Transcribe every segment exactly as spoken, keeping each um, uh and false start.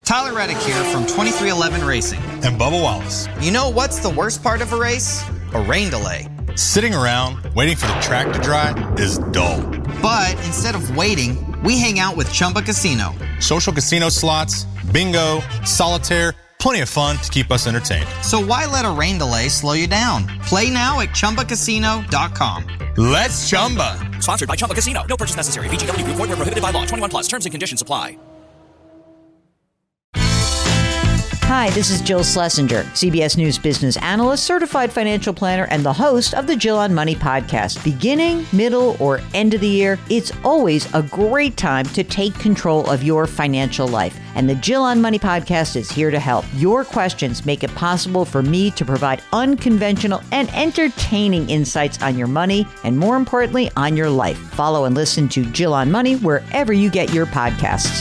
Tyler Reddick here from twenty-three eleven Racing. And Bubba Wallace. You know what's the worst part of a race? A rain delay. Sitting around waiting for the track to dry is dull. But instead of waiting, we hang out with Chumba Casino. Social casino slots, bingo, solitaire, plenty of fun to keep us entertained. So why let a rain delay slow you down? Play now at Chumba Casino dot com. Let's Chumba. Sponsored by Chumba Casino. No purchase necessary. V G W Group. Void where prohibited by law. twenty-one plus. Terms and conditions apply. Hi, this is Jill Schlesinger, C B S News business analyst, certified financial planner, and the host of the Jill on Money podcast. Beginning, middle, or end of the year, it's always a great time to take control of your financial life. And the Jill on Money podcast is here to help. Your questions make it possible for me to provide unconventional and entertaining insights on your money, and more importantly, on your life. Follow and listen to Jill on Money wherever you get your podcasts.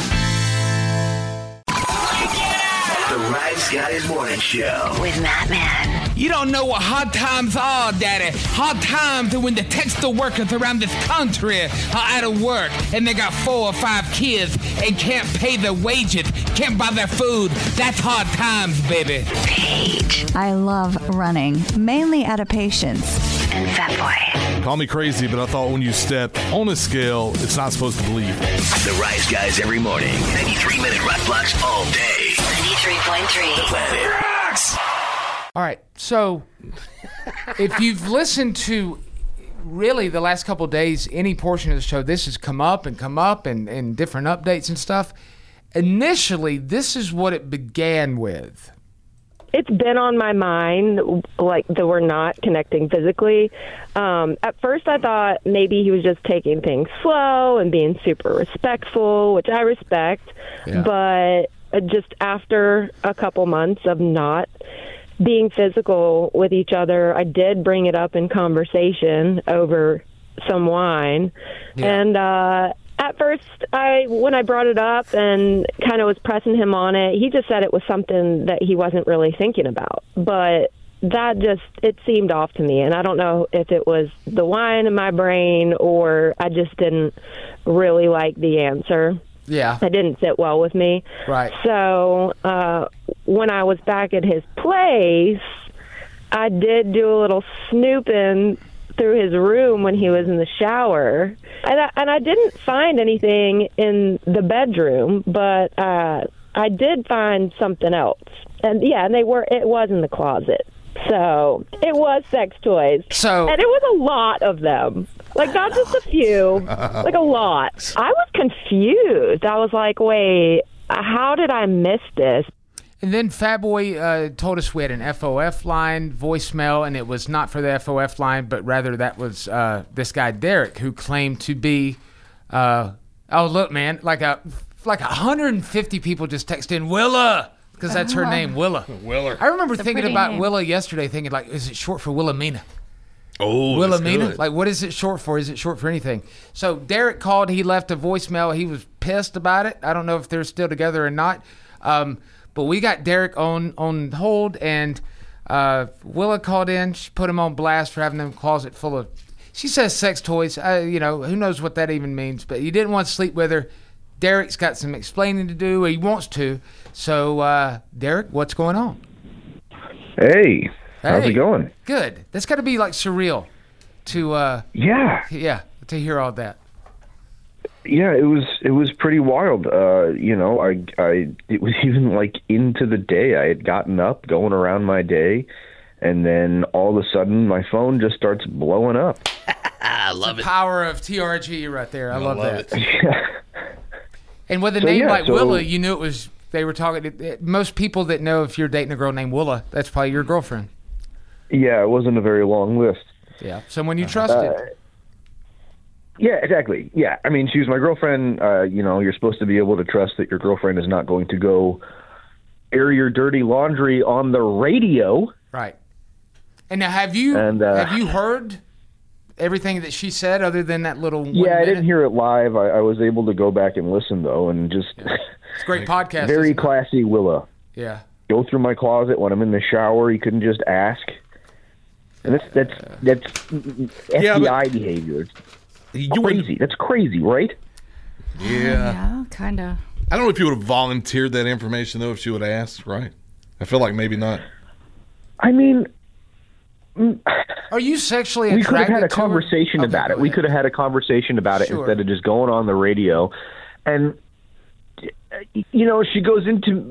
Guys Morning Show with Matt Man. You don't know what hard times are, Daddy. Hard times are when the textile workers around this country are out of work and they got four or five kids and can't pay their wages, can't buy their food. That's hard times, baby. Paige. I love running, mainly out of patience. And Fatboy. Call me crazy, but I thought when you stepped on a scale, it's not supposed to believe. The Rise Guys every morning. ninety-three minute rock blocks all day. ninety-three point three. The Planet Rocks. All right, so if you've listened to really the last couple of days, any portion of the show, this has come up and come up and, and different updates and stuff. Initially, this is what it began with. It's been on my mind, like, that we're not connecting physically. Um, at first, I thought maybe he was just taking things slow and being super respectful, which I respect. Yeah. But just after a couple months of not being physical with each other, I did bring it up in conversation over some wine. Yeah. And uh, at first, I when I brought it up and kind of was pressing him on it, he just said it was something that he wasn't really thinking about. But that just, it seemed off to me. And I don't know if it was the wine in my brain or I just didn't really like the answer. Yeah. It didn't sit well with me. Right. So uh, when I was back at his place, I did do a little snooping through his room when he was in the shower. And I, and I didn't find anything in the bedroom, but uh, I did find something else. And yeah, and they were, it was in the closet. So it was sex toys. So, and it was a lot of them. Like, not just a few, like a lot. I was confused. I was like, wait, how did I miss this? And then Fatboy uh, told us we had an F O F line voicemail, and it was not for the F O F line, but rather that was uh, this guy, Derek, who claimed to be, uh, oh, look, man, like a like one hundred fifty people just texted in, Willa, because that's her name, Willa. Willer. I remember It's a thinking pretty about name. Willa yesterday, thinking, like, is it short for Wilhelmina? Oh, Wilhelmina? Like, what is it short for? Is it short for anything? So Derek called. He left a voicemail. He was pissed about it. I don't know if they're still together or not. Um, but we got Derek on, on hold, and uh, Willa called in. She put him on blast for having a closet full of, she says sex toys. Uh, you know, who knows what that even means. But he didn't want to sleep with her. Derek's got some explaining to do. He wants to. So, uh, Derek, what's going on? Hey. How's Hey, it going? Good. That's got to be like surreal to uh Yeah. yeah, to hear all that. Yeah, it was it was pretty wild. Uh, you know, I I it was even like into the day. I had gotten up, going around my day, and then all of a sudden my phone just starts blowing up. I love the it. Power of T R G right there. I, I love, love that. it. Yeah. And with a So, name yeah, like so- Willa, you knew it was they were talking it- it- most people that know if you're dating a girl named Willa, that's probably your girlfriend. Yeah, it wasn't a very long list. Yeah. Someone you trusted. Uh, Yeah, exactly. Yeah, I mean, she was my girlfriend. Uh, you know, you're supposed to be able to trust that your girlfriend is not going to go air your dirty laundry on the radio. Right. And now have you And, uh, have you heard everything that she said other than that little one Yeah, I minute? didn't hear it live. I, I was able to go back and listen, though, and just It's a great podcast. very isn't it? classy Willa. Yeah. Go through my closet when I'm in the shower. You couldn't just ask. And that's that's that's F B I Yeah, but- behavior. It's You crazy. That's crazy, right? Yeah. Yeah, kind of. I don't know if you would have volunteered that information, though, if she would have asked, right? I feel like maybe not. I mean, are you sexually we attracted could have had a to conversation her? about Okay, it. We could have had a conversation about it Sure. instead of just going on the radio. And, you know, she goes into...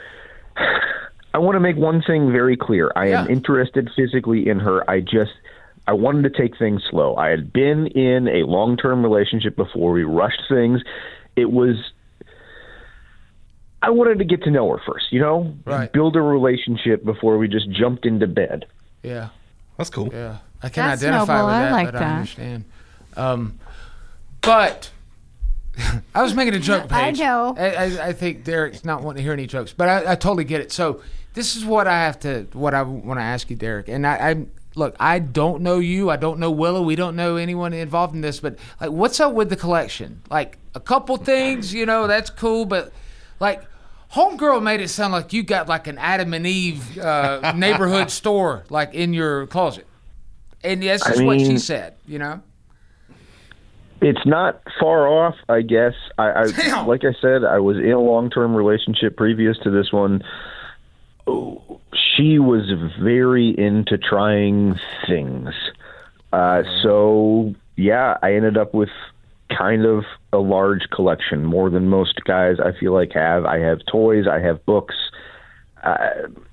I want to make one thing very clear. I Yeah. am interested physically in her. I just... I wanted to take things slow. I had been in a long-term relationship before. We rushed things. It was... I wanted to get to know her first, you know? Right. Build a relationship before we just jumped into bed. Yeah. That's cool. Yeah. I can That's identify noble. with I that, like but I that. understand. Um, but I was making a joke, I Paige. know. I, I, I think Derek's not wanting to hear any jokes, but I, I totally get it. So this is what I have to, what I want to ask you, Derek. And I, I look, I don't know you. I don't know Willow. We don't know anyone involved in this. But like, what's up with the collection? Like a couple things, you know, that's cool. But like, Homegirl made it sound like you got like an Adam and Eve uh, neighborhood store like in your closet, and that's just I what she mean- said. You know. It's not far off, I guess. I, I Damn. like I said, I was in a long-term relationship previous to this one. She was very into trying things. Uh, so, yeah, I ended up with kind of a large collection, more than most guys I feel like have. I have toys, I have books. Uh,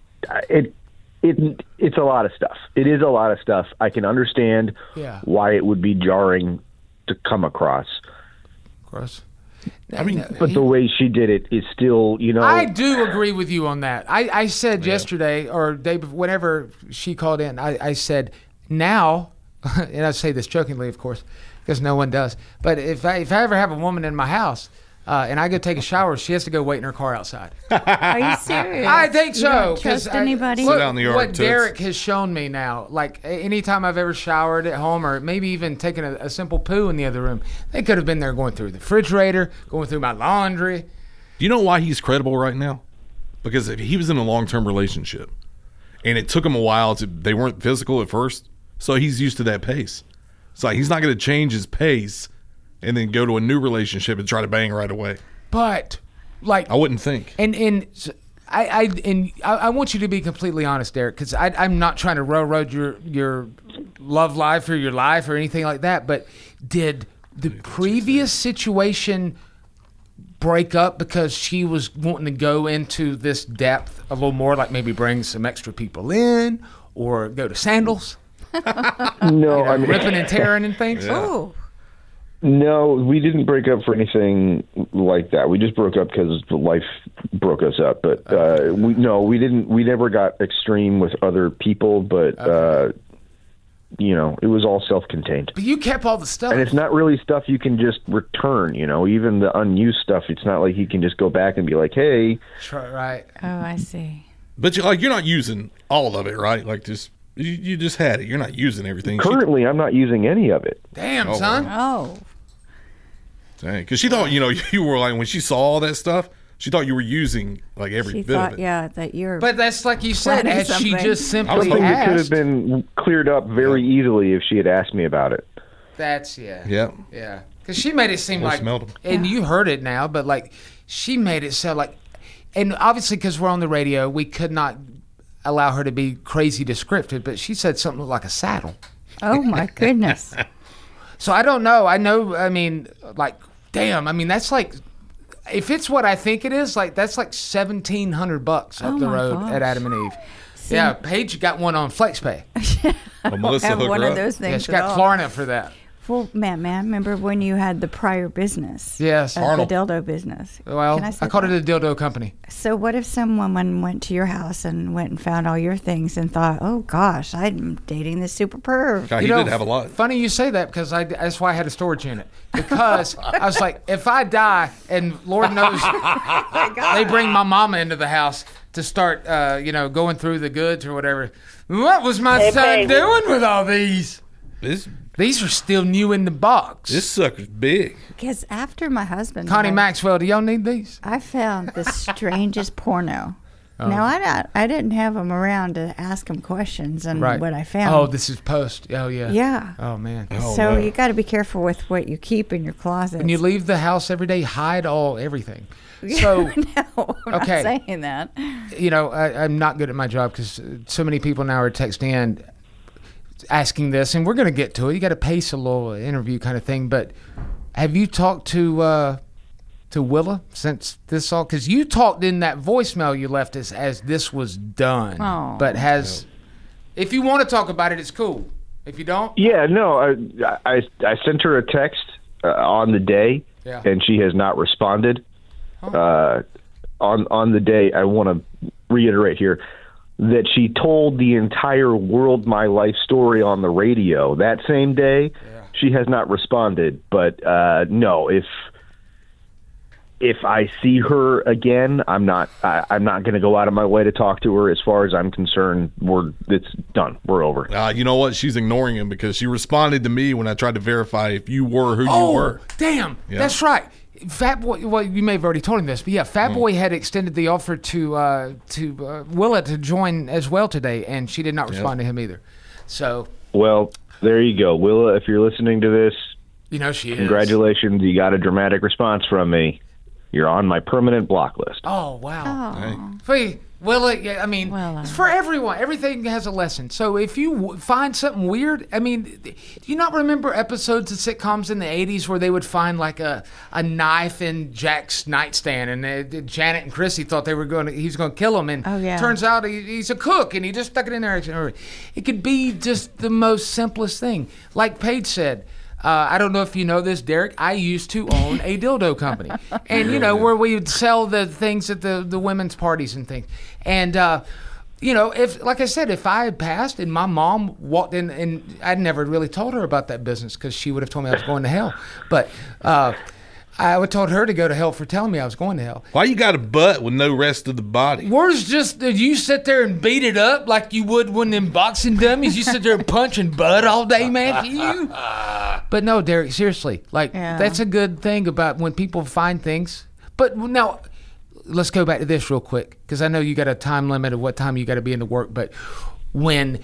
it it it's a lot of stuff. It is a lot of stuff. I can understand Yeah. why it would be jarring to come across. Of course. I mean, But the way she did it is still, you know. I do agree with you on that. I, I said yesterday or day before, whenever she called in, I, I said now, and I say this jokingly, of course, because no one does. But if I if I ever have a woman in my house uh, and I go take a shower, she has to go wait in her car outside. Are you serious? I think You so. don't 'cause trust I- anybody? Look, Sit out in the yard, what toots. Derek has shown me now, like a- anytime I've ever showered at home or maybe even taken a, a simple poo in the other room, they could have been there going through the refrigerator, going through my laundry. Do you know why he's credible right now? Because if he was in a long-term relationship, and it took him a while to. They weren't physical at first, so he's used to that pace. So he's not going to change his pace and then go to a new relationship and try to bang right away. But like I wouldn't think. And and s- I, I and I, I want you to be completely honest, Derek, because I'm not trying to railroad your your love life or your life or anything like that. But did the previous situation break up because she was wanting to go into this depth a little more, like maybe bring some extra people in or go to Sandals, no, I mean, ripping and tearing and things? Ooh. no, we didn't break up for anything like that. We just broke up because life broke us up. But uh, we no, we didn't. We never got extreme with other people. But uh, you know, it was all self-contained. But you kept all the stuff. And it's not really stuff you can just return. You know, even the unused stuff. It's not like you can just go back and be like, hey. Try- right. Oh, I see. But you like you're not using all of it, right? Like just you, you just had it. You're not using everything. She- Currently, I'm not using any of it. Damn, Oh, son. Oh. Dang, because she thought you know you were like when she saw all that stuff, she thought you were using like every She bit thought, of it. yeah, that you're. But that's like you said, Planning had she something. just I was simply Something that could have asked. been cleared up very easily if she had asked me about it. That's yeah. Yeah. Yeah. Because she made it seem Well, like, smelled 'em. and you heard it now, but like she made it sound like, and obviously because we're on the radio, we could not allow her to be crazy descriptive, but she said something like a saddle. Oh my goodness. So I don't know. I know. I mean, like, damn. I mean, that's like, if it's what I think it is, like that's like seventeen hundred bucks up Oh the my road gosh. at Adam and Eve. Yeah, Paige got one on FlexPay. Well, Melissa have hooked one her of up. those things. Yeah, she at got all. Klarna for that. Well, man, man, remember when you had the prior business? Yes. Uh, Arnold. the dildo business. Well, Can I, I, say called that? it a dildo company. So what if some woman went to your house and went and found all your things and thought, oh gosh, I'm dating this super perv. God, he You know, did have a lot. Funny you say that because I, that's why I had a storage unit. Because I was like, if I die, and Lord knows they bring my mama into the house to start, uh, you know, going through the goods or whatever. What was my Hey, son baby. doing with all these? This These are still new in the box. this sucker's big. Because after my husband, Connie died, Maxwell, do y'all need these? I found the strangest porno. Oh. No, I not, I didn't have him around to ask him questions and Right. what I found. Oh, this is post. Oh, yeah. Yeah. Oh, man. so you got to be careful with what you keep in your closet. When you leave the house every day, hide all everything. So, no, I'm okay. not saying that. You know, I, I'm not good at my job because so many people now are texting in asking this, and we're going to get to it. You got to pace a little interview kind of thing. But have you talked to uh, to Willa since this all? Because you talked in that voicemail you left us as this was done. Oh. But has, if you want to talk about it, it's cool. If you don't, Yeah, no, I I, I sent her a text uh, on the day, Yeah. and she has not responded. Uh, on on the day, I want to reiterate here that she told the entire world my life story on the radio that same day. She has not responded, but uh, no, if if I see her again, I'm not I, I'm not going to go out of my way to talk to her. As far as I'm concerned, we're it's done. We're over. Uh, you know what? She's ignoring him because she responded to me when I tried to verify if you were who oh, you were. damn, Yeah. that's right. Fat Boy, well, you may have already told him this, but yeah, Fat Mm. Boy had extended the offer to uh, to uh, Willa to join as well today, and she did not respond to him either. So, Well, there you go, Willa. If you're listening to this, you know she is. congratulations. You got a dramatic response from me. You're on my permanent block list. Oh wow! Hey, Willa, yeah, I mean, it's for everyone. Everything has a lesson. So if you w- find something weird, I mean, do you not remember episodes of sitcoms in the eighties where they would find like a, a knife in Jack's nightstand, and they, Janet and Chrissy thought they were going to he was going to kill him, and Oh, yeah. turns out he, he's a cook, and he just stuck it in there. It could be just the most simplest thing, like Paige said. Uh, I don't know if you know this, Derek. I used to own a dildo company, and you know where we would sell the things at the, the women's parties and things. And uh, you know, if like I said, if I had passed and my mom walked in, and I'd never really told her about that business because she would have told me I was going to hell. But uh, I would told her to go to hell for telling me I was going to hell. Why you got a butt with no rest of the body? Words just that you sit there and beat it up like you would when them boxing dummies. You sit there and punching butt all day, man. You. But no, Derek, seriously, like Yeah. that's a good thing about when people find things. But now, let's go back to this real quick because I know you got a time limit of what time you got to be into work. But when,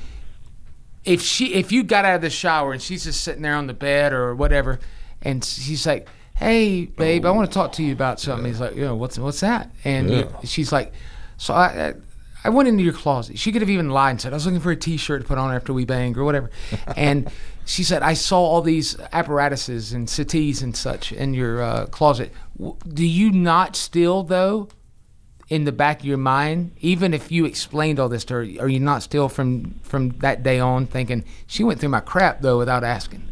if she, if you got out of the shower and she's just sitting there on the bed or whatever, and she's like, "Hey, babe, I want to talk to you about something." He's like, "Yeah, what's what's that?" And Yeah. you- she's like, "So I." I I went into your closet. She could have even lied and said, I was looking for a T-shirt to put on after we banged or whatever. And she said, I saw all these apparatuses and settees and such in your uh, closet. W- Do you not still, though, in the back of your mind, even if you explained all this to her, are you not still from, from that day on thinking, she went through my crap, though, without asking?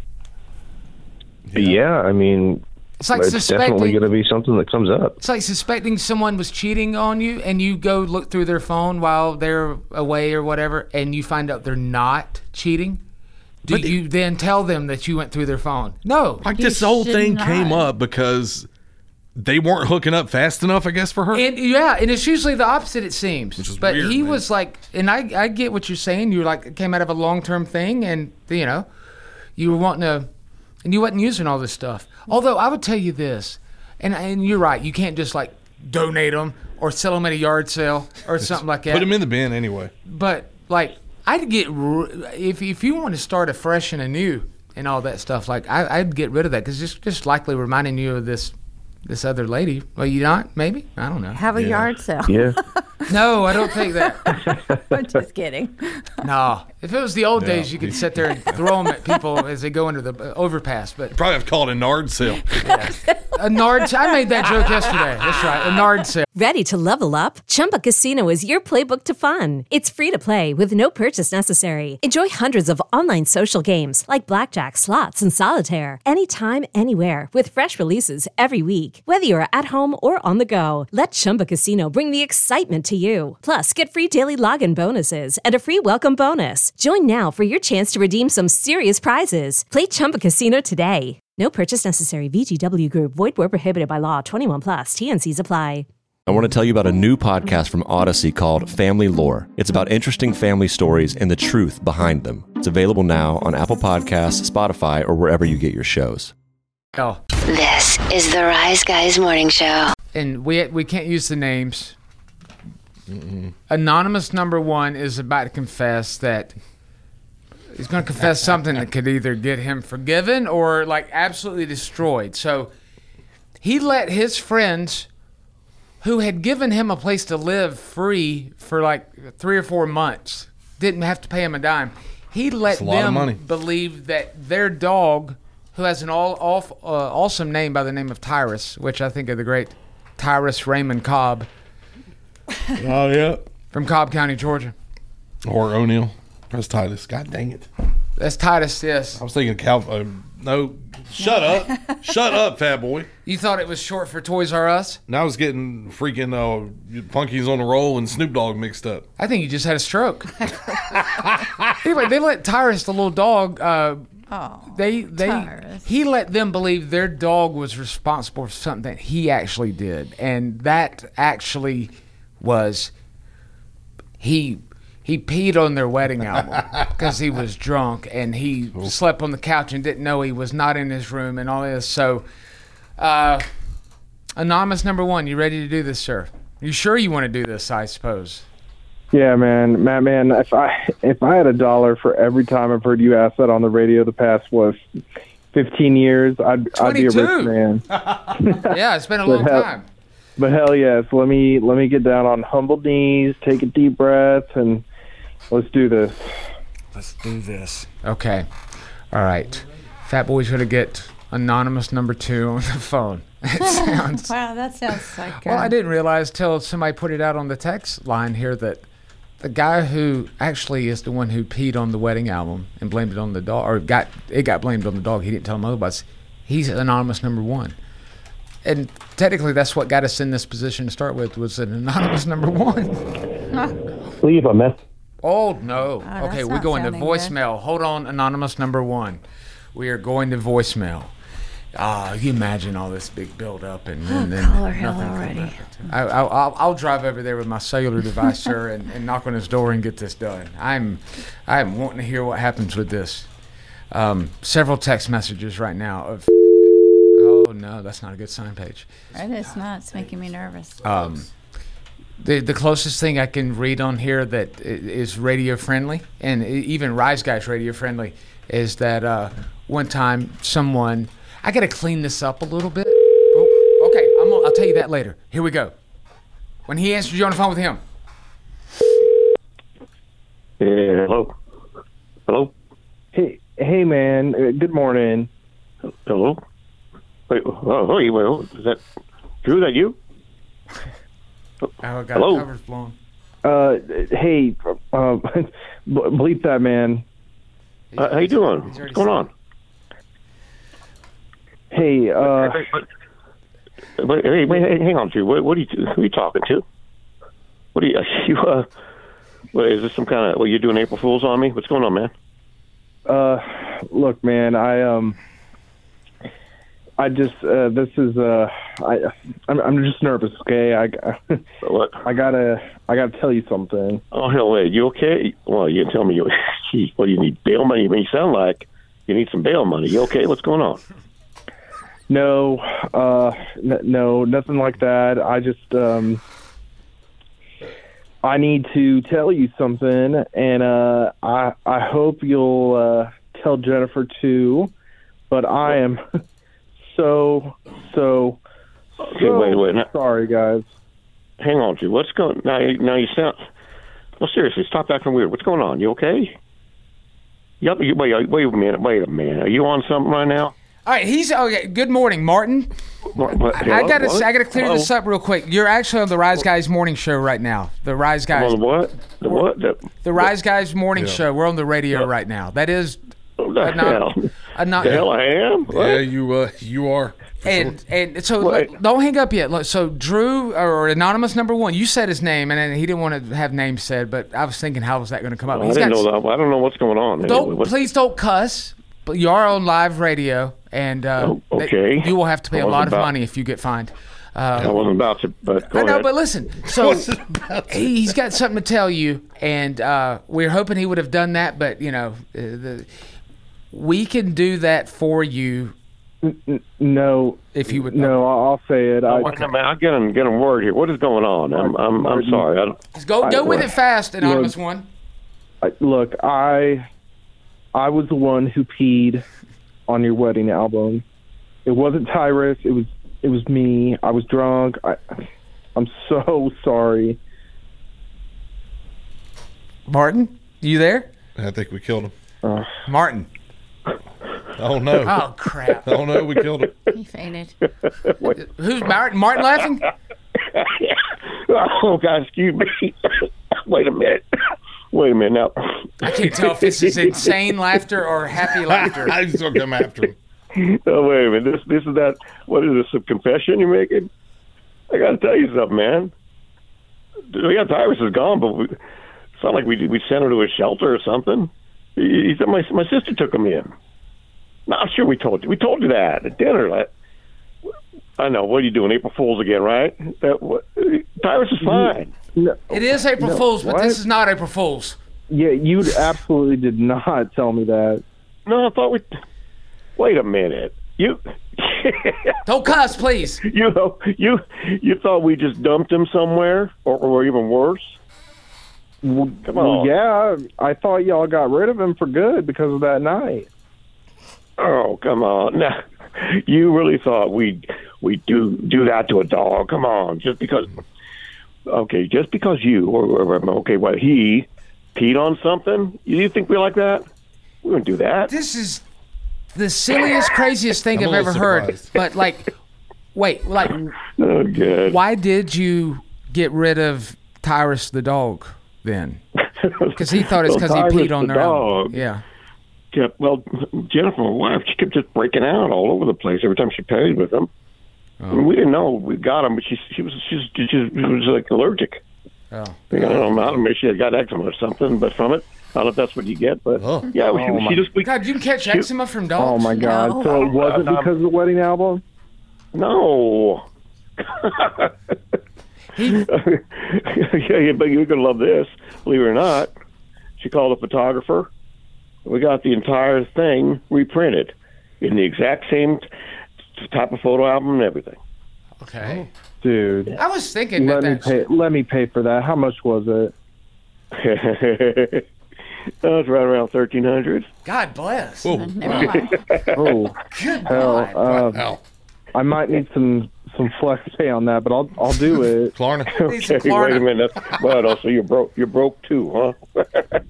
Yeah, I mean, It's like it's suspecting- definitely going to be something that comes up. It's like suspecting someone was cheating on you and you go look through their phone while they're away or whatever and you find out they're not cheating. Do But you then tell them that you went through their phone? No. Like this whole thing came up because they weren't hooking up fast enough, I guess, for her. And yeah, and it's usually the opposite, it seems. Which is but weird, he man. was like, and I, I get what you're saying. You like came out of a long term thing, and you know, you were wanting to, and you wasn't using all this stuff. Although I would tell you this, and and you're right, you can't just like donate them or sell them at a yard sale or something like that. Put them in the bin anyway. But like, I'd get r- if if you want to start afresh and anew and all that stuff. Like, I, I'd get rid of that because it's just likely reminding you of this this other lady. Well, you not? Maybe I don't know. Have a yard sale. Yeah. No, I don't think that. I'm just kidding. No, if it was the old No. days, you could sit there and throw them at people as they go into the uh, overpass. But Probably have called a Nard sale. a Nard, I made that joke yesterday. That's right, a Nard sale. Ready to level up? Chumba Casino is your playbook to fun. It's free to play with no purchase necessary. Enjoy hundreds of online social games like blackjack, slots, and solitaire anytime, anywhere with fresh releases every week. Whether you're at home or on the go, let Chumba Casino bring the excitement to you. Plus, get free daily login bonuses and a free welcome bonus. Join now for your chance to redeem some serious prizes. Play Chumba Casino today. No purchase necessary. V G W Group. Void where prohibited by law. twenty-one plus. T N Cs apply. I want to tell you about a new podcast from Odyssey called Family Lore. It's about interesting family stories and the truth behind them. It's available now on Apple Podcasts, Spotify, or wherever you get your shows. Oh, This is the Rise Guys Morning Show. and we we can't use the names Mm-mm. Anonymous number one is about to confess that he's going to confess something that could either get him forgiven or like absolutely destroyed. So he let his friends who had given him a place to live free for like three or four months, didn't have to pay him a dime. He let That's a lot of money. them believe that their dog, who has an all, all uh, awesome name by the name of Tyrus, which I think of the great Tyrus Raymond Cobb. Oh, yeah. From Cobb County, Georgia. Or O'Neill. That's Titus. God dang it. That's Titus, yes. I was thinking Cal. Uh, no, shut up. Shut up, fat boy. You thought it was short for Toys R Us? Now I was getting freaking uh, Funky's on the Roll and Snoop Dogg mixed up. I think you just had a stroke. Anyway, they let Tyrus, the little dog, uh, oh, they they Tyrus. he let them believe their dog was responsible for something that he actually did, and that actually was he he peed on their wedding album because he was drunk and he slept on the couch and didn't know he was not in his room and all this. So, uh, anonymous number one, you ready to do this, sir? You sure you want to do this? I suppose. Yeah, man, Matt, man. If I if I had a dollar for every time I've heard you ask that on the radio the past what fifteen years, I'd I'd be a rich man. Yeah, it's been a But long hell- time. But hell yes, let me let me get down on humble knees, take a deep breath, and let's do this. Let's do this. Okay. All right. Fat Boy's going to get anonymous number two on the phone. It sounds. Wow, that sounds like. Well, uh, I didn't realize till somebody put it out on the text line here that the guy who actually is the one who peed on the wedding album and blamed it on the dog, or got it got blamed on the dog. He didn't tell him otherwise. He's anonymous number one. And technically, that's what got us in this position to start with, was an anonymous number one. Leave a mess. Oh, no. Oh, okay, that's we're not going to sounding voicemail. Hold on, anonymous number one. We are going to voicemail. Ah, you imagine all this big build-up and, and then Color hell nothing already. comes out. I, I, I'll, I'll drive over there with my cellular device, sir, and, and knock on his door and get this done. I'm, I'm wanting to hear what happens with this. Um, several text messages right now of, oh no, that's not a good sign page. It is not. It's making me nervous. Um, the the closest thing I can read on here that i- is radio friendly, and e- even Rise Guys radio friendly, is that uh, one time someone, I got to clean this up a little bit. Oh, okay, I'm gonna, I'll tell you that later. Here we go. When he answers you on the phone with him. Yeah, hello. Hello. Hey, hey, man. uh, Good morning. Hello. Wait. Oh, hey, well, is that Drew? That you? Oh, I got Hello? covers blown. Uh, hey, uh, bleep that, man. Uh, how you doing? What's going on? Hey, uh, Wait, wait, hey, wait, hey, hang on, Drew. What, what are you? Who are you talking to? What are you? you uh, what, is this some kind of? Well, you're doing April Fools on me? What's going on, man? uh, look, man. I um, I just uh, this is uh, I I'm, I'm just nervous. Okay, I what? I gotta I gotta tell you something. Oh hell, wait, you okay? Well, you can tell me you. Gee, what do you need? Bail money? You sound like you need some bail money. You okay? What's going on? No, uh, n- no, nothing like that. I just, um, I need to tell you something, and uh, I I hope you'll uh, tell Jennifer too. But I am so so Okay, so wait, wait. Now, sorry, guys. hang on, Drew. What's going? Now, you- now you sound. Well, seriously, stop acting weird. What's going on? You okay? Yep. You, wait, wait a minute. Wait a minute. Are you on something right now? All right, he's okay. Good morning, Martin. What, what, I, I gotta, what? I gotta clear this Hello? up real quick. You're actually on the Rise Guys morning show right now. The Rise Guys. On the what? The what? The, The Rise Guys morning Yeah. show. We're on the radio right now. That is. the a non- hell? a non- The hell I am? What? Yeah, you uh, you are. for And sure. and so Wait. look, don't hang up yet. Look, so Drew or anonymous number one, you said his name, and then he didn't want to have names said, but I was thinking, how was that going to come up? I He's didn't got- know that. I don't know what's going on. Don't Anyway, what- please don't cuss. But you are on live radio, and uh, Oh, okay. you will have to pay I a wasn't lot of about- money if you get fined. I Uh, wasn't about to, but go I know, ahead. but listen. So he- he's got something to tell you, and uh, we're hoping he would have done that. But you know, uh, the, we can do that for you N- n- no. If you would, no, I'll, I'll say it. Oh, I, wait a minute, I'll get him, get him word here. What is going on? I'm, I'm, I'm sorry. I don't, Just go, go I- with it fast, anonymous look, one. I, look, I, I was the one who peed on your wedding album. It wasn't Tyrus. It was, it was me. I was drunk. I, I'm so sorry. Martin, you there? I think we killed him. Uh, Martin. Oh no! Oh crap! Oh no! We killed him. He fainted. Who's Martin? Martin laughing? oh, God, excuse me. Wait a minute. Wait a minute now. I can't tell if this is insane laughter or happy laughter. I just don't come after him. Oh, wait a minute. This, this is that. What is this? A confession you're making? I got to tell you something, man. Yeah, Tyrus is gone, but we, it's not like we we sent him to a shelter or something. He, he said my my sister took him in. Not sure we told you. We told you that at dinner. Like, I know. What are you doing? April Fool's again, right? That what, Tyrus is fine. No, It is April no, Fool's, but what? this is not April Fool's. Yeah, you absolutely did not tell me that. No, I thought we. Wait a minute. You. Don't cuss, please. You know, you you thought we just dumped him somewhere, or, or even worse. Well, Come well, on. yeah, I thought y'all got rid of him for good because of that night. Oh, come on. Now, you really thought we'd we do do that to a dog? Come on, just because. Okay, just because you or, or okay, what he peed on something? You think we like that? We wouldn't do that. This is the silliest, craziest thing I'm I've a ever little heard. surprised. But like, wait, like, Oh, good. why did you get rid of Tyrus the dog then? Because he thought it's Well, because he Tyrus peed on the their dog. own. Yeah. Kept, well, Jennifer, my wife, she kept just breaking out all over the place every time she played with him. Oh. I mean, we didn't know we got him, but she she was she's she, she was like allergic. Oh. I think, I don't know. I don't know if she had got eczema or something, but from it, I don't know if that's what you get. But yeah, Oh, she, my- she just we, God, you can catch she- eczema from Oh dogs? my God! So it wasn't Uh, because of the wedding album? No. yeah, yeah, but you're gonna love this. Believe it or not, she called a photographer. We got the entire thing reprinted in the exact same t- type of photo album and everything. Okay. Dude, I was thinking let that me that's... pay. Let me pay for that. How much was it? Oh, it's right around thirteen hundred. God bless. Oh, Good hell! God. Uh, I might need some some flex pay on that, but I'll I'll do it. Klarna. Okay, wait a minute. That's, well, also you're broke. You're broke too, huh?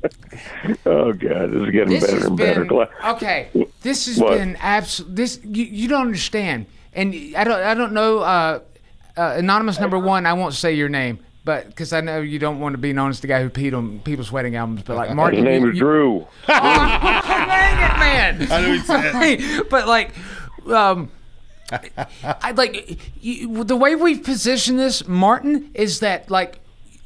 Oh God, this is getting This better has and better. been Gla- okay. This has What? been absolute. This you, you don't understand, and I don't. I don't know. Uh, uh, anonymous number one. I won't say your name, but because I know you don't want to be known as the guy who peed on people's wedding albums. But like Martin, His name you, is you- Drew. Dang it, man! I knew he said. But like, um, I like you, the way we position this, Martin, is that like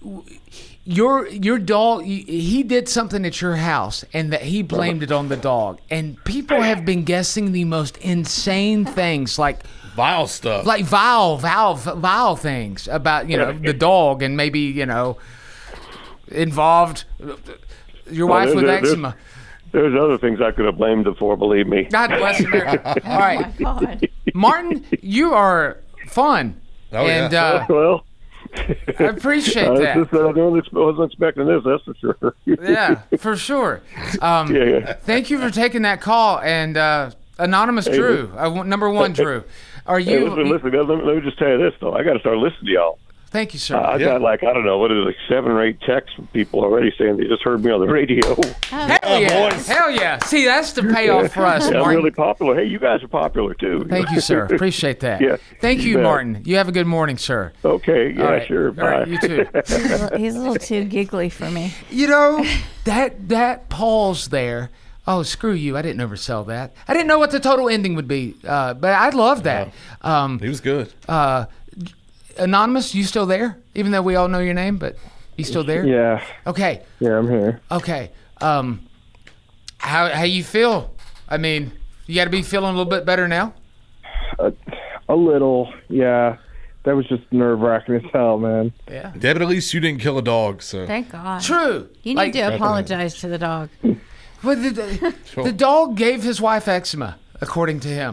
your your dog. He did something at your house, and that he blamed it on the dog. And people have been guessing the most insane things, like vile stuff, like vile, vile, vile things about you know the dog, and maybe you know involved your Well, wife there- with there- there's- eczema. There's other things I could have blamed him for. Believe me. God bless America. All right, Martin, you are fun, Oh, yeah. and uh, well, I appreciate Uh, it's that. just that I wasn't wasn't expecting this. That's for sure. Yeah, for sure. Um, Yeah, yeah. Thank you for taking that call, and uh, anonymous Hey, Drew, uh, number one Drew. Are Hey, you? listen, listen, let me, let me just tell you this though. I got to start listening to y'all. Thank you, sir. Uh, I got like I don't know what is it, like seven or eight texts from people already saying they just heard me on the radio. Hell yeah! Hell yeah! See, that's the payoff for us, Yeah, I'm Martin. really popular. Hey, you guys are popular too. Thank you, sir. Appreciate that. Yeah. Thank you, bet. Martin. You have a good morning, sir. Okay. Yeah. All right. Sure. All Bye. right, you too. He's a little- he's a little too giggly for me. You know, that that pause there. Oh, screw you! I didn't oversell that. I didn't know what the total ending would be, uh, but I love that. Um, he was good. Uh, Anonymous, you still there? Even though we all know your name, but you still there? Yeah. Okay. Yeah, I'm here. Okay. Um, how how you feel? I mean, you got to be feeling a little bit better now. A, a little, yeah. That was just nerve wracking as hell, man. Yeah. Yeah, but at least you didn't kill a dog. So Thank God. True. You need Like- to apologize to the dog. Well, the, the, the dog gave his wife eczema, according to him.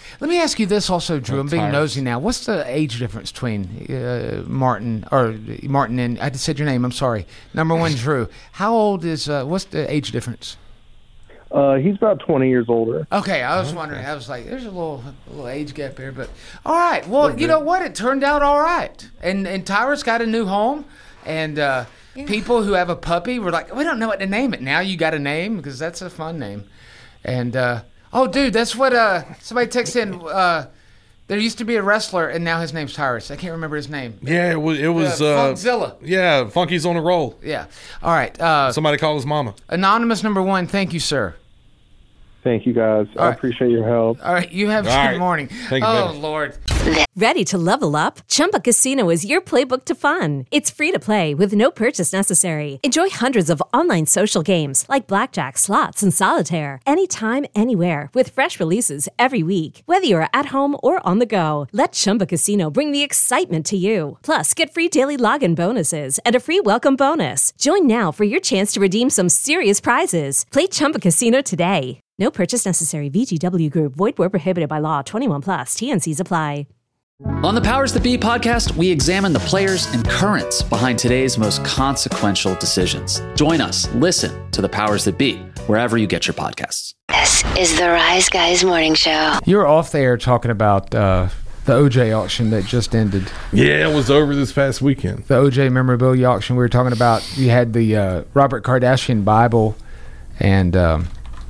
Let me ask you this also, Drew. I'm being Tyrus. nosy now. What's the age difference between uh, Martin or Martin and I just said your name. I'm sorry. Number one, Drew. How old is? Uh, what's the age difference? Uh, he's about twenty years older. Okay, I was wondering. I was like, there's a little, a little age gap here, but all right. Well, you know what? It turned out all right, and and Tyrus got a new home, and uh, people who have a puppy were like, we don't know what to name it. Now you got a name because that's a fun name, and uh, oh, dude, that's what uh, somebody texted in. Uh, there used to be a wrestler, and now his name's Tyrus. I can't remember his name. Yeah, it was. It was Uh, uh, Funkzilla. Yeah, Funky's on a roll. Yeah. All right. Uh, Somebody call his mama. Anonymous number one. Thank you, sir. Thank you, guys. I right. appreciate your help. All right, you have a All good right. morning. Thank you, oh, baby. Lord. Ready to level up? Chumba Casino is your playbook to fun. It's free to play with no purchase necessary. Enjoy hundreds of online social games like blackjack, slots, and solitaire anytime, anywhere with fresh releases every week. Whether you're at home or on the go, let Chumba Casino bring the excitement to you. Plus, get free daily login bonuses and a free welcome bonus. Join now for your chance to redeem some serious prizes. Play Chumba Casino today. No purchase necessary. V G W Group. Void where prohibited by law. twenty-one plus. T N Cs apply. On the Powers That Be podcast, we examine the players and currents behind today's most consequential decisions. Join us. Listen to the Powers That Be wherever you get your podcasts. This is the Rise Guys Morning Show. You were off the air talking about uh, the O J auction that just ended. Yeah, it was over this past weekend. The O J memorabilia auction we were talking about. You had the uh, Robert Kardashian Bible, and um,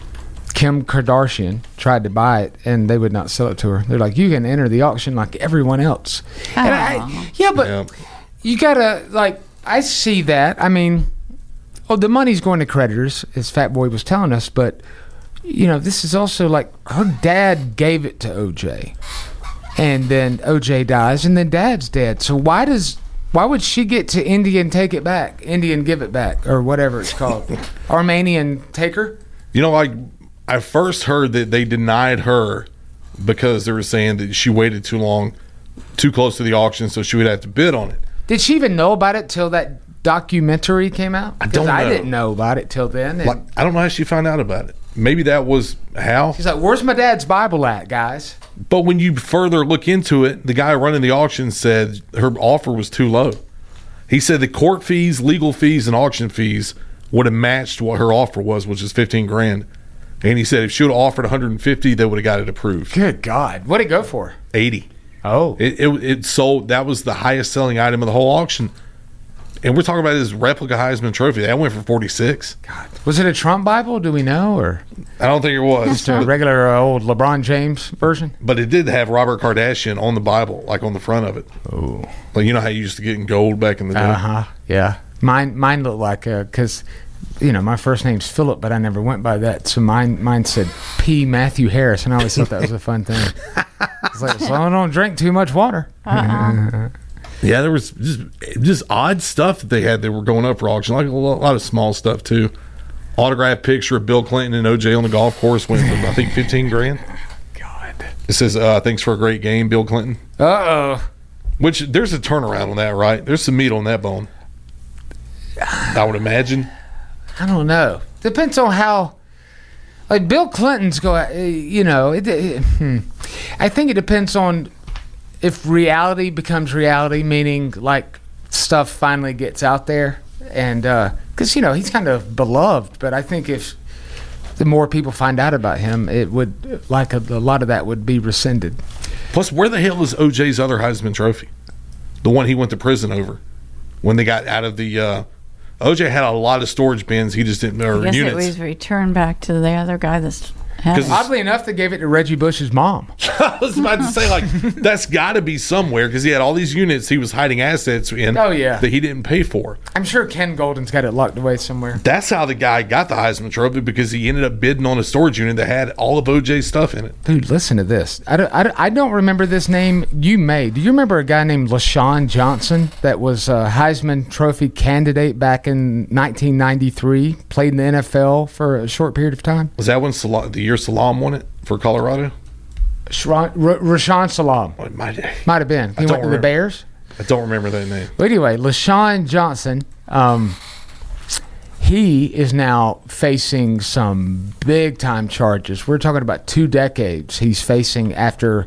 Kim Kardashian tried to buy it, and they would not sell it to her. They're like, you can enter the auction like everyone else. And I, yeah, but Yeah. you gotta, like, I see that. I mean, oh, the money's going to creditors, as Fat Boy was telling us, but, you know, this is also like her dad gave it to O J, and then O J dies, and then dad's dead. So why does why would she get to Indian take it back, Indian give it back, or whatever it's called, Armenian take her? You know, like I first heard that they denied her because they were saying that she waited too long, too close to the auction, so she would have to bid on it. Did she even know about it till that documentary came out? I don't 'Cause I know. didn't know about it till then. and Like, I don't know how she found out about it. Maybe that was how. She's like, where's my dad's Bible at, guys? But when you further look into it, the guy running the auction said her offer was too low. He said the court fees, legal fees, and auction fees would have matched what her offer was, which is fifteen grand. And he said if she would have offered one hundred fifty, they would have got it approved. Good God. What did it go for? eighty. Oh. It, it, it sold. That was the highest selling item of the whole auction. And we're talking about his replica Heisman Trophy. That went for forty-six. God. Was it a Trump Bible? Do we know? Or I don't think it was. just a regular uh, old LeBron James version? But it did have Robert Kardashian on the Bible, like on the front of it. Oh. Like, you know how you used to get in gold back in the day? Uh-huh. Yeah. Mine mine looked like, because, you know, my first name's Philip, but I never went by that. So mine mine said P. Matthew Harris, and I always thought that was a fun thing. It's like, so I don't drink too much water. Uh-uh. Yeah, there was just just odd stuff that they had that were going up for auction, like a lo- lot of small stuff too. Autographed picture of Bill Clinton and O J on the golf course went for I think fifteen grand. God. It says uh, thanks for a great game, Bill Clinton. Uh oh. Which there's a turnaround on that, right? There's some meat on that bone. I would imagine. I don't know. Depends on how. Like Bill Clinton's go. uh, You know, it, it, hmm. I think it depends on if reality becomes reality, meaning like stuff finally gets out there, and because you know he's kind of beloved. But I think if the more people find out about him, it would like a, a lot of that would be rescinded. Plus, where the hell is O J's other Heisman Trophy? The one he went to prison over when they got out of the. Uh, O J had a lot of storage bins. He just didn't. Or I guess units. it was returned back to the other guy that's had it. Oddly enough, they gave it to Reggie Bush's mom. I was about to say, like, that's got to be somewhere because he had all these units he was hiding assets in. Oh, yeah. That he didn't pay for. I'm sure Ken Golden's got it locked away somewhere. That's how the guy got the Heisman Trophy because he ended up bidding on a storage unit that had all of O J's stuff in it. Dude, listen to this. I don't, I don't, I don't remember this name. You may. Do you remember a guy named LaShawn Johnson that was a Heisman Trophy candidate back in nineteen ninety-three? Played in the N F L for a short period of time? Was that when Sal- the year Salam won it for Colorado? Shran- R- Rashawn Salam. Oh, it might, Might have been. He I don't went to the remember. Bears? I don't remember that name. But anyway, LaShawn Johnson, um, he he is now facing some big time charges. We're talking about two decades he's facing after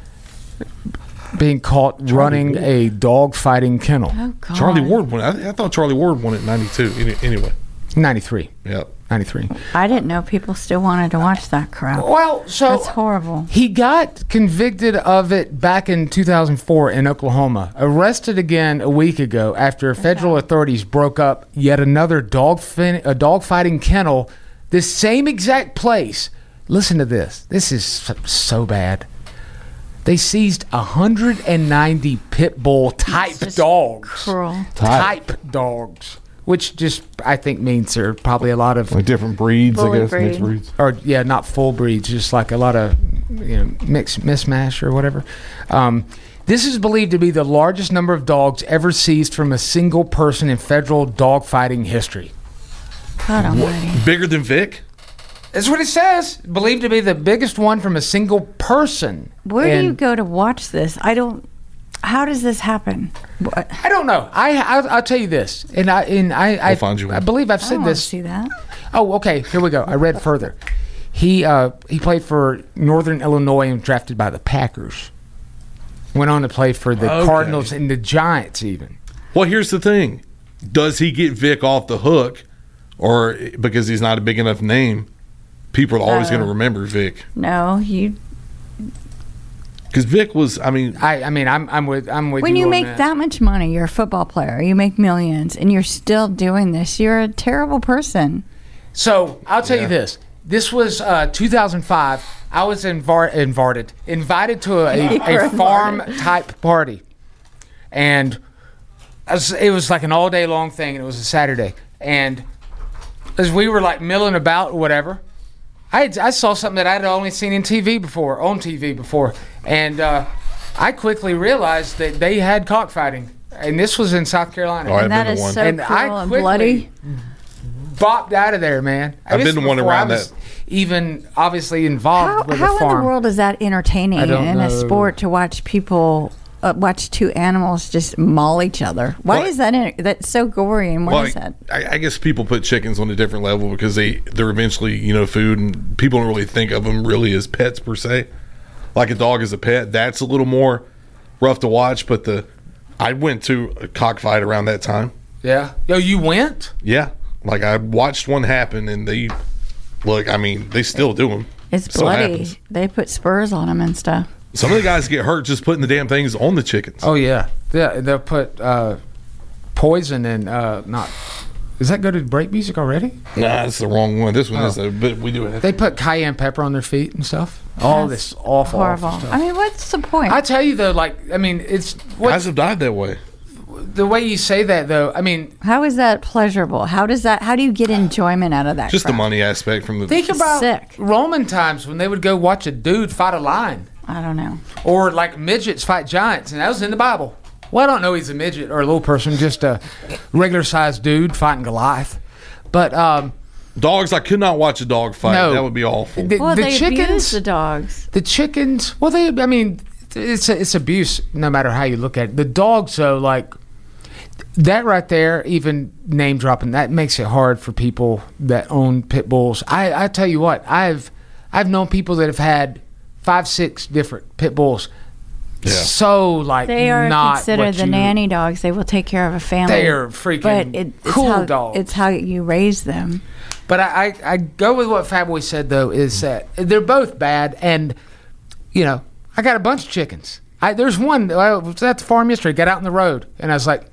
being caught Charlie running Ward. a dog fighting kennel. Oh, God. Charlie Ward won. I, I thought Charlie Ward won it in ninety-two. Any, anyway, ninety-three. Yep, ninety-three. I didn't know people still wanted to watch that crap. Well, so that's horrible. He got convicted of it back in two thousand four in Oklahoma. Arrested again a week ago after federal okay. authorities broke up yet another dog fin- a dog fighting kennel, the same exact place. Listen to this. This is so, so bad. They seized one hundred ninety pit bull type dogs. Cruel. Type. type dogs. Which just, I think, means there are probably a lot of... Like different breeds, I guess, breed. mixed breeds. Or, yeah, not full breeds, just like a lot of, you know, mix, mismatch or whatever. Um, this is believed to be the largest number of dogs ever seized from a single person in federal dogfighting history. God almighty. Bigger than Vic? That's what it says. Believed to be the biggest one from a single person. Where and do you go to watch this? I don't... How does this happen? What? I don't know. I I'll, I'll tell you this, and I and I I, find you I believe I've I said don't this. See that? Oh, okay. Here we go. I read further. He uh, he played for Northern Illinois and was drafted by the Packers. Went on to play for the Okay. Cardinals and the Giants even. Well, here's the thing: does he get Vic off the hook, or because he's not a big enough name, people are always Uh, going to remember Vic? No, you. Because Vic was, I mean, I, I mean, I'm I'm with I'm with When you. you on make that. that much money, you're a football player. You make millions, and you're still doing this. You're a terrible person. So I'll tell Yeah. you this. This was uh, two thousand five. I was invar- invited invited to a, You a, were a farm invited. type party, and as- it was like an all day long thing, and it was a Saturday. And as we were like milling about or whatever, I had, I saw something that I'd only seen in T V before, on T V before, and uh, I quickly realized that they had cockfighting, and this was in South Carolina. Oh, I've And that been to is one. so And cruel I and quickly- bloody. bopped out of there, man. I've This been to was one before around I was that. Even obviously involved How, with how the in farm. the world is that entertaining I don't in a know. sport to watch people uh, watch two animals just maul each other? Why Well, is that? In, that's so gory, and what well, is that? I, I guess people put chickens on a different level because they they're eventually, you know, food, and people don't really think of them really as pets per se. Like a dog is a pet, that's a little more rough to watch. But the I went to a cockfight around that time. Yeah. Yo, you went? Yeah, like I watched one happen, and they look. I mean, they still do them. It's So bloody. happens. They put spurs on them and stuff. Some of the guys get hurt just putting the damn things on the chickens. Oh yeah. Yeah. They'll put uh, poison in. Uh, not. Does that go to break music already? Nah, that's the wrong one. This one Oh. is, a, but we do it. They put cayenne pepper on their feet and stuff. All That's this awful, horrible. awful stuff. I mean, what's the point? I tell you though, like I mean, it's what, Guys have died that way. the way you say that though. I mean, How is that pleasurable? How does that? How do you get enjoyment out of that? Just crap? the money aspect from the. think about Sick. Roman times when they would go watch a dude fight a lion. I don't know. Or like midgets fight giants, and that was in the Bible. Well, I don't know he's a midget or a little person, just a regular sized dude fighting Goliath. But um, Dogs, I could not watch a dog fight. No. That would be awful. the, Well, the they abuse chickens, the dogs. the chickens. Well, they. I mean, it's it's abuse no matter how you look at it. The dogs, though, like that right there, even name dropping, that makes it hard for people that own pit bulls. I I tell you what, I've I've known people that have had five, six different pit bulls. Yeah. So like They are not considered what the you- nanny dogs. They will take care of a family. They are freaking but it, it's cool how, dogs. It's how you raise them. But I, I, I go with what Fat Boy said though, is that they're both bad, and you know I got a bunch of chickens. I there's one I was at the farm yesterday, got out in the road, and I was like,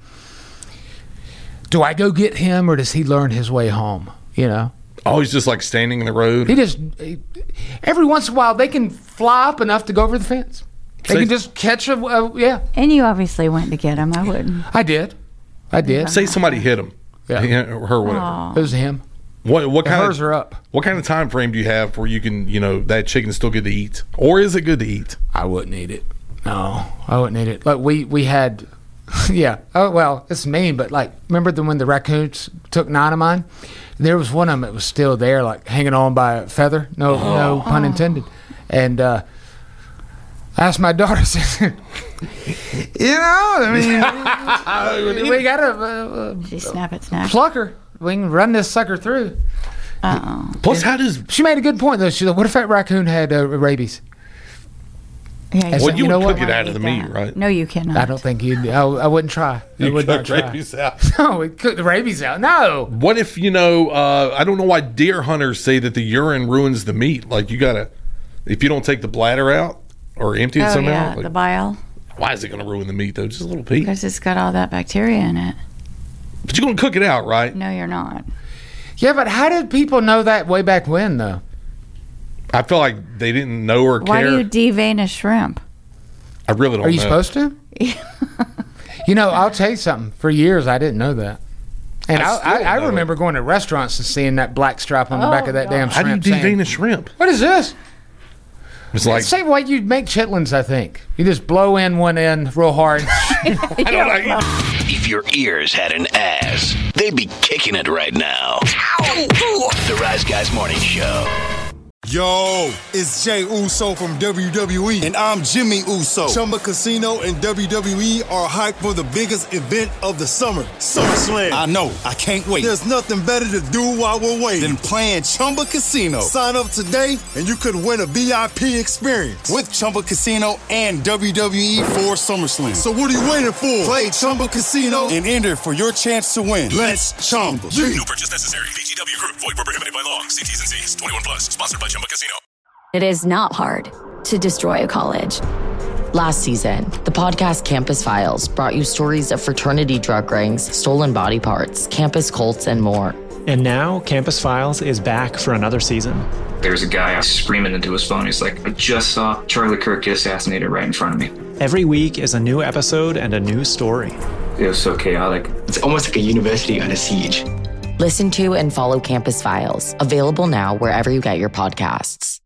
do I go get him or does he learn his way home? You know, Oh, he's just like standing in the road. he just he, every once in a while they can fly up enough to go over the fence. They Say- can just catch a uh, yeah. And you obviously went to get them. I wouldn't. I did, I did. Say somebody hit him. Yeah. He- or her, whatever. Aw. It was him. What what The kind hers of are up. what kind of time frame do you have where you can, you know, that chicken still good to eat, or is it good to eat? I wouldn't eat it. No, I wouldn't eat it. Like we we had, yeah. Oh well, it's mean, but like remember the when the raccoons took nine of mine? There was one of them that was still there, like hanging on by a feather. No, no pun intended. And uh, I asked my daughter, I said, you know, I mean, we gotta uh, She snap it, snap. pluck her. we can run this sucker through. Uh-oh. Plus, how does she made a good point though? She's like, what if that raccoon had uh, rabies? Yeah, well, you, you know would what? cook it out of the meat, right? No, you cannot. I don't think you'd. I, I wouldn't try. I You would not cook try. rabies out. No, we cook the rabies out. No. What if, you know, uh, I don't know why deer hunters say that the urine ruins the meat. Like, you got to, if you don't take the bladder out or empty it Oh, somehow. yeah, like, the bile. why is it going to ruin the meat, though? Just a little pee. Because it's got all that bacteria in it. But you're going to cook it out, right? No, you're not. Yeah, but how did people know that way back when, though? I feel like they didn't know or Why care. do you devein a shrimp? I really don't Are you know. supposed to? You know, I'll tell you something. For years, I didn't know that. And I I, still I, I know remember going to restaurants and seeing that black stripe on the Oh, back of that damn How do you shrimp. devein saying, a shrimp? What is this? It's like, Same way you make chitlins, I think. You just blow in one end real hard. I don't know. If your ears had an ass, they'd be kicking it right now. The Rise Guys Morning Show. Yo, it's Jay Uso from W W E, and I'm Jimmy Uso. Chumba Casino and W W E are hyped for the biggest event of the summer, SummerSlam. I know, I can't wait. There's nothing better to do while we're waiting than playing Chumba Casino. Sign up today, and you could win a V I P experience with Chumba Casino and W W E for SummerSlam. So what are you waiting for? Play Chumba Casino and enter for your chance to win. Let's Chumba. No purchase necessary. V G W Group. Void where prohibited by law. See T's and C's. twenty-one plus. Sponsored by Chumba Casino. It is not hard to destroy a college. Last season, the podcast Campus Files brought you stories of fraternity drug rings, stolen body parts, campus cults, and more. And now, Campus Files is back for another season. There's a guy screaming into his phone. He's like, I just saw Charlie Kirk get assassinated right in front of me. Every week is a new episode and a new story. It was so chaotic. It's almost like a university under siege. Listen to and follow Campus Files, available now wherever you get your podcasts.